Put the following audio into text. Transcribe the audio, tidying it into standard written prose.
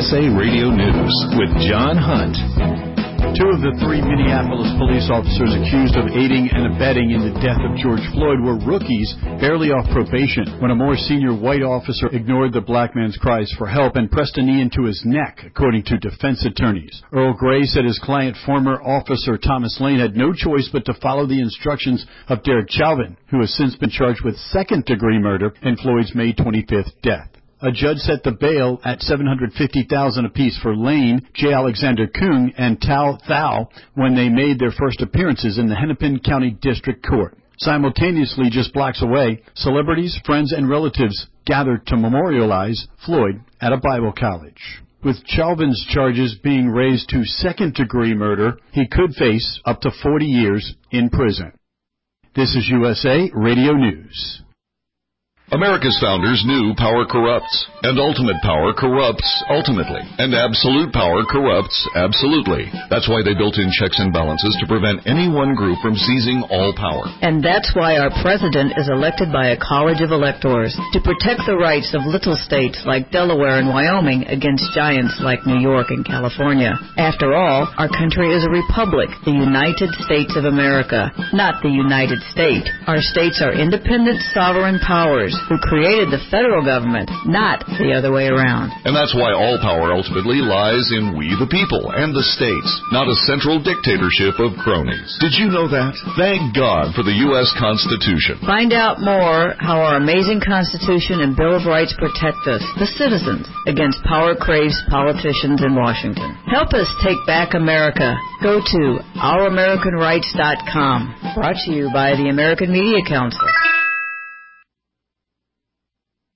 USA Radio News with John Hunt. 2 of the 3 Minneapolis police officers accused of aiding and abetting in the death of George Floyd were rookies barely off probation when a more senior white officer ignored the black man's cries for help and pressed a knee into his neck, according to defense attorneys. Earl Gray said his client, former officer Thomas Lane, had no choice but to follow the instructions of Derek Chauvin, who has since been charged with second-degree murder in Floyd's May 25th death. A judge set the bail at $750,000 apiece for Lane, J. Alexander Kueng, and Tao Thao when they made their first appearances in the Hennepin County District Court. Simultaneously, just blocks away, celebrities, friends, and relatives gathered to memorialize Floyd at a Bible college. With Chauvin's charges being raised to second-degree murder, he could face up to 40 years in prison. This is USA Radio News. America's founders knew power corrupts, and ultimate power corrupts ultimately, and absolute power corrupts absolutely. That's why they built in checks and balances to prevent any one group from seizing all power. And that's why our president is elected by a college of electors to protect the rights of little states like Delaware and Wyoming against giants like New York and California. After all, our country is a republic, the United States of America, not the United State. Our states are independent, sovereign powers who created the federal government, not the other way around. And that's why all power ultimately lies in we the people and the states, not a central dictatorship of cronies. Did you know that? Thank God for the U.S. Constitution. Find out more how our amazing Constitution and Bill of Rights protect us, the citizens, against power-crazed politicians in Washington. Help us take back America. Go to ouramericanrights.com. Brought to you by the American Media Council.